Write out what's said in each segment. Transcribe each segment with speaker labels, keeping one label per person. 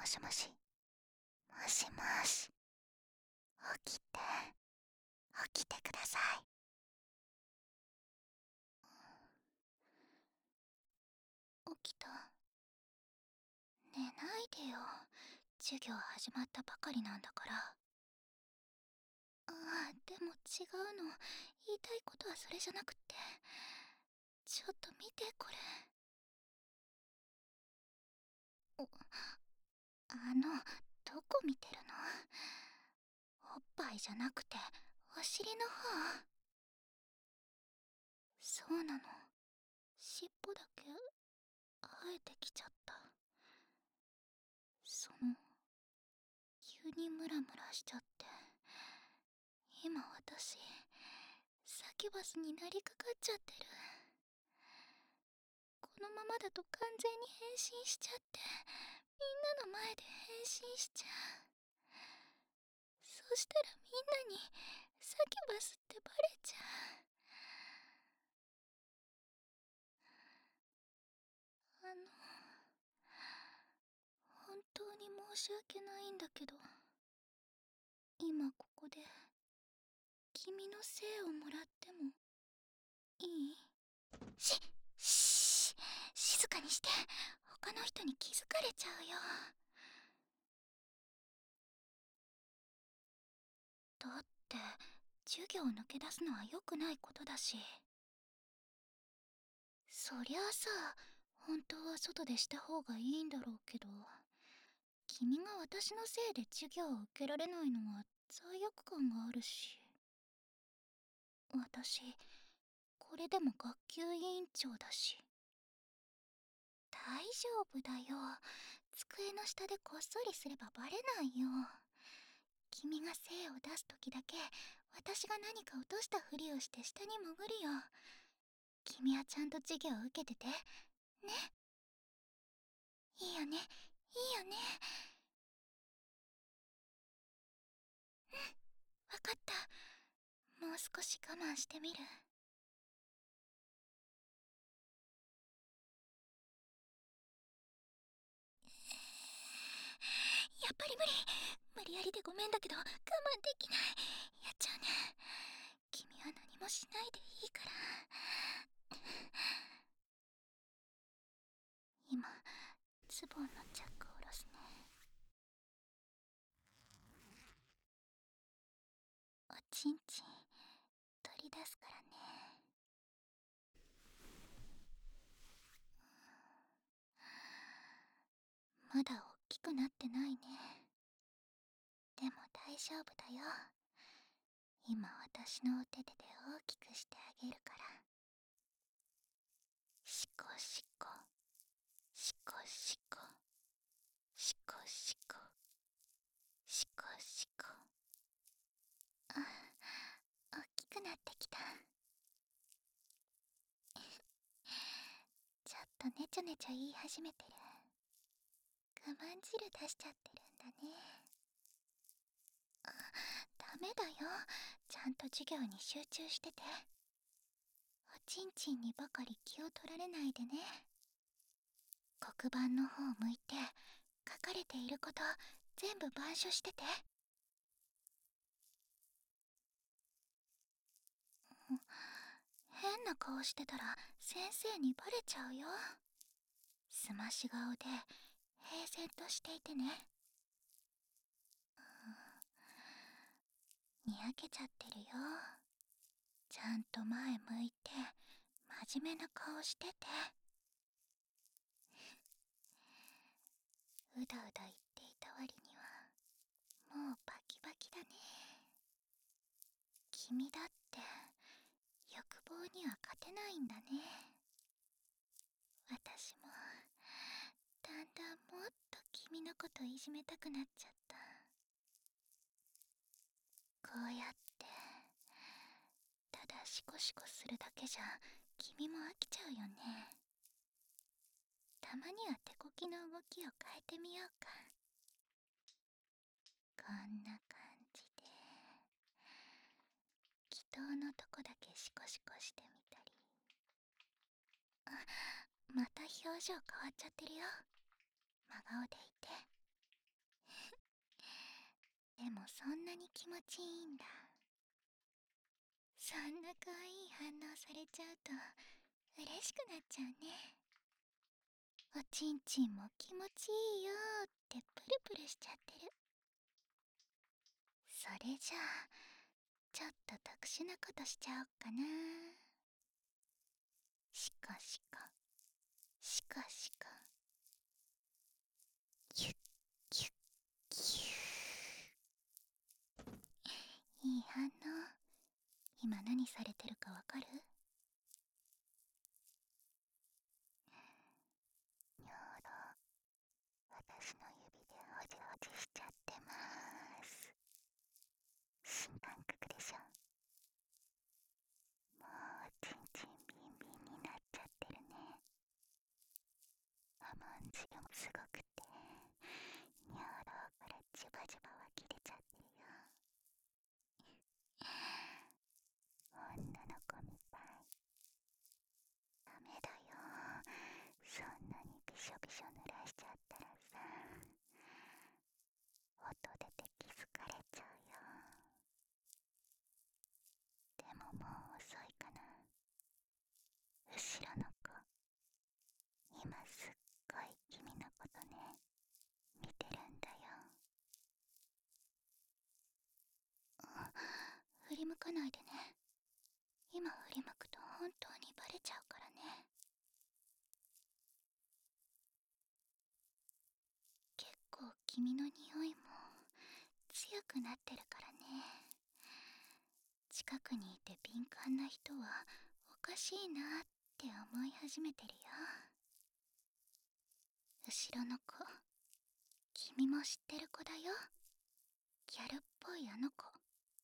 Speaker 1: もしもし、もしもし、起きて、起きてください。起きた。寝ないでよ。授業始まったばかりなんだから。ああ、でも違うの。言いたいことはそれじゃなくって。ちょっと見てこれ。どこ見てるの？おっぱいじゃなくて、お尻の方。そうなの。尻尾だけ生えてきちゃった。急にムラムラしちゃって。今私、サキュバスになりかかっちゃってる。このままだと完全に変身しちゃって、みんなの前で変身しちゃう。そしたらみんなにサキュバスってバレちゃう。本当に申し訳ないんだけど、今ここで君の精をもらってもいい？静かにして。他の人に気づかれちゃうよ。だって授業を抜け出すのは良くないことだし。そりゃあさ、本当は外でした方がいいんだろうけど、君が私のせいで授業を受けられないのは罪悪感があるし。私、これでも学級委員長だし。大丈夫だよ。机の下でこっそりすればバレないよ。君が精を出すときだけ、私が何か落としたふりをして下に潜るよ。君はちゃんと授業を受けてて。ね。いいよね、いいよね。わかった。もう少し我慢してみる。やっぱり無理。無理やりでごめんだけど我慢できない。やっちゃうね。君は何もしないでいいから。今、ズボンのチャックを下ろすね。おちんちん取り出すからね。まだ大きくなってないね。でも大丈夫だよ。今私のお手手で大きくしてあげるから。シコシコ、シコシコ、シコシコ、シコシコ。あ、大きくなってきた。ちょっとねちょねちょ言い始めてる。我慢汁出しちゃってるんだね。ダメだよ。ちゃんと授業に集中してて。おちんちんにばかり気を取られないでね。黒板の方向いて、書かれていること全部板書してて。変な顔してたら先生にバレちゃうよ。すまし顔で平然としていてね。にやけちゃってるよ。ちゃんと前向いて真面目な顔してて。うだうだ言っていた割にはもうバキバキだね。君だって欲望には勝てないんだね。私もだんだんもっと君のこといじめたくなっちゃった。こうやってただシコシコするだけじゃ君も飽きちゃうよね。たまには手こきの動きを変えてみようか。こんな感じで祈祷のとこだけシコシコしてみたり。あ、また表情変わっちゃってるよ。真顔でいて。 でもそんなに気持ちいいんだ。そんな可愛い反応されちゃうと嬉しくなっちゃうね。おちんちんも気持ちいいよーってプルプルしちゃってる。それじゃあちょっと特殊なことしちゃおっかな。シコシコシコシコ、キュッキュッキュー。いい反応。今何されてるかわかる？にょろ、私の指でほじほじしちゃってまーす。新感覚でしょ。もうちんちんビンビンになっちゃってるね。甘んじりもすごくて、にょろからジュバジュバ湧き出ちゃってるよ。女の子みたい。ダメだよ。そんなにびしょびしょ濡らしちゃったらさ、音出て気づかれちゃうよ。でももう遅いかな。後ろの子、今すっごい君のことね、見てるんだよ。振り向かないでね。今振り向くと本当にバレちゃうからね。結構君の匂いも強くなってるからね。近くにいて敏感な人はおかしいなって思い始めてるよ。後ろの子、君も知ってる子だよ。ギャルっぽいあの子。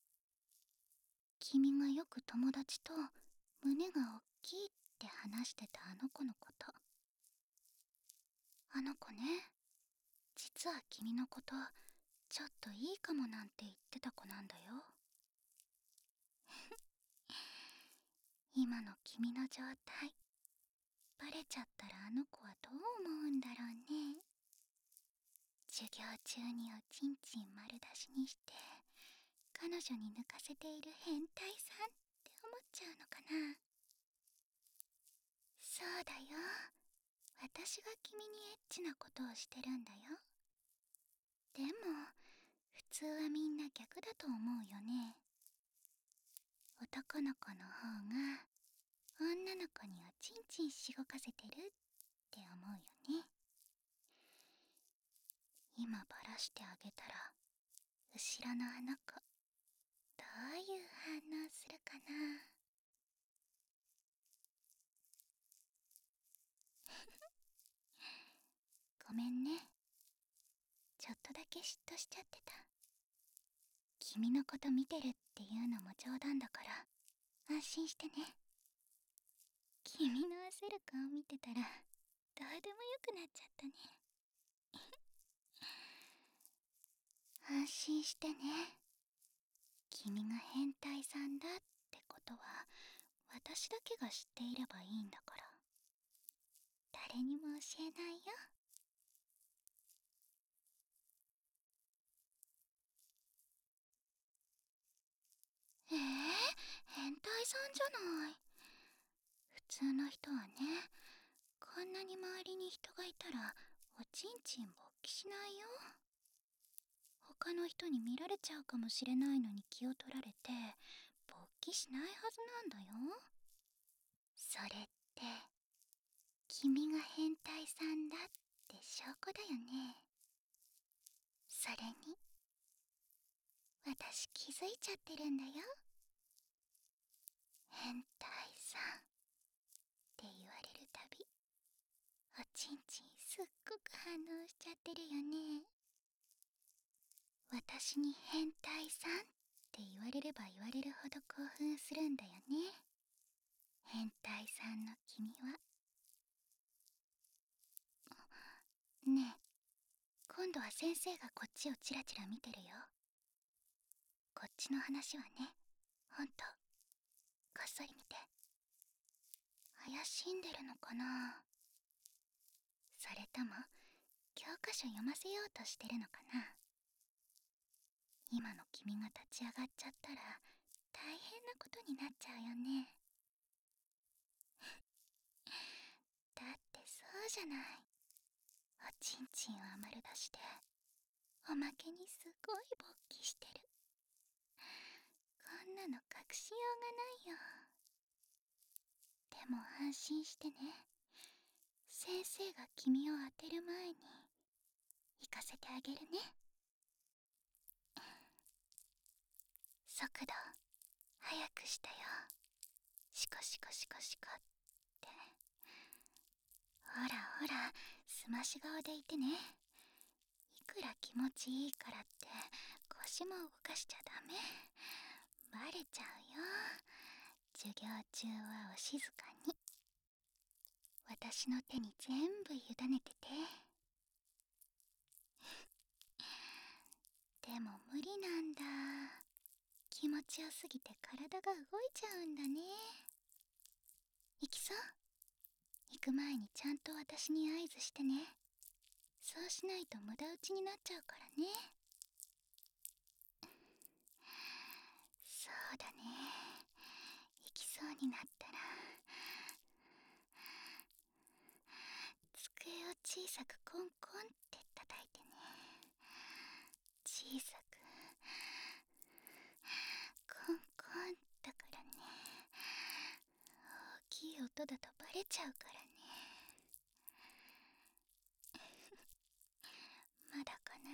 Speaker 1: 君がよく友達と胸が大きいって話してたあの子のこと。あの子ね、実は君のことちょっといいかもなんて言ってた子なんだよ。今の君の状態バレちゃったらあの子はどう思うんだろうね。授業中におちんちん丸出しにして彼女に抜かせている変態さんって思っちゃうのかな。そうだよ、私が君にエッチなことをしてるんだよ。でも普通はみんな逆だと思うよね。男の子の方が女の子におちんちんしごかせてるって思うよね。今バラしてあげたら後ろのあの子どういう反応するかな。ごめんね、ちょっとだけ嫉妬しちゃってた。君のこと見てるっていうのも冗談だから安心してね。君の焦る顔見てたらどうでもよくなっちゃったね。安心してね。君が変態さんだってことは私だけが知っていればいいんだから、誰にも教えないよ。変態さんじゃない。普通の人はね、こんなに周りに人がいたらおちんちん勃起しないよ。他の人に見られちゃうかもしれないのに気を取られて勃起しないはずなんだよ。それって君が変態さんだって証拠だよね。それに私気づいちゃってるんだよ。変態さんって言われるたびおちんちんすっごく反応しちゃってるよね。私に変態さんって言われれば言われるほど興奮するんだよね。変態さんの君は。ねえ、今度は先生がこっちをチラチラ見てるよ。こっちの話はね、ほんとこっそり見て。怪しんでるのかな。それとも教科書読ませようとしてるのかな。 今の君が立ち上がっちゃったら大変なことになっちゃうよね。だってそうじゃない。おちんちんは丸出しで、おまけにすごい勃起してる。こんなの隠しようがないよ。でも安心してね。先生が君を当てる前に行かせてあげるね。速度速くしたよ。シコシコシコシコって。ほらほら、すまし顔でいてね。いくら気持ちいいからって腰も動かしちゃダメ。バレちゃうよ。授業中はお静かに。私の手に全部委ねてて。でも無理なんだ。気持ちよすぎて体が動いちゃうんだね。行きそう？行く前にちゃんと私に合図してね。そうしないと無駄打ちになっちゃうからね。そうだね。行きそうになったら机を小さくコンコンって叩いてね。小さくコンコンだからね。大きい音だとバレちゃうからね。まだかな。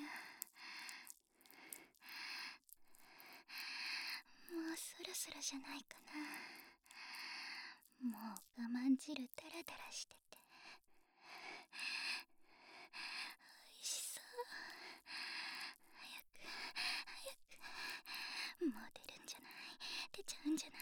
Speaker 1: もうそろそろじゃないかな。もう我慢汁ダラダラしてて美味しそう。早くもう出るんじゃない？出ちゃうんじゃない？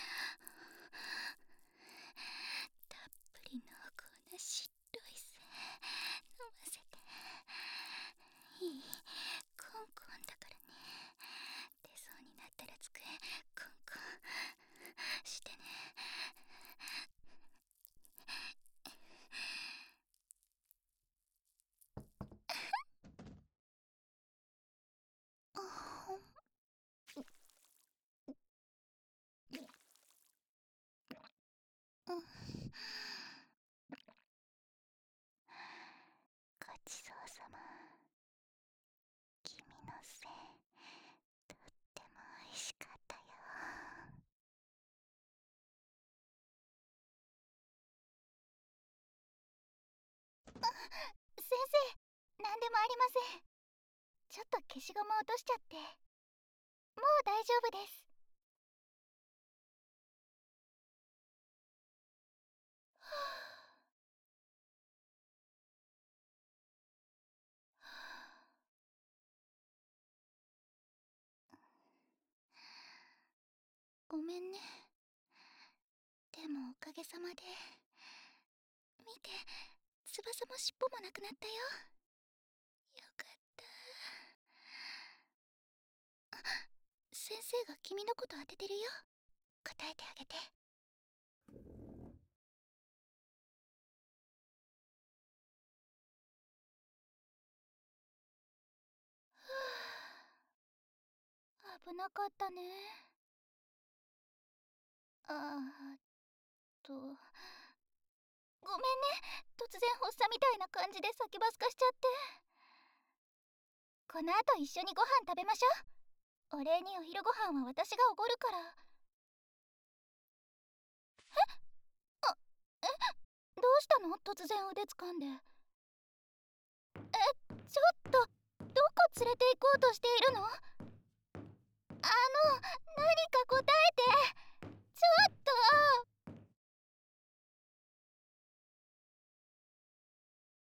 Speaker 1: たっぷり濃厚なしっとい水飲ませていい？コンコンだからね。出そうになったら机コンコンしてね。ごちそうさま。君のせいとっても美味しかったよ。先生、なんでもありません。ちょっと消しゴム落としちゃって。もう大丈夫です。ごめんね。でもおかげさまで。見て、翼も尻尾もなくなったよ。よかった。先生が君のこと当ててるよ。答えてあげて。危なかったね。ごめんね。突然発作みたいな感じで先バス化しちゃって。この後一緒にご飯食べましょう。お礼にお昼ご飯は私がおごるから。あ、どうしたの？突然腕掴んで。ちょっと、どこ連れて行こうとしているの？何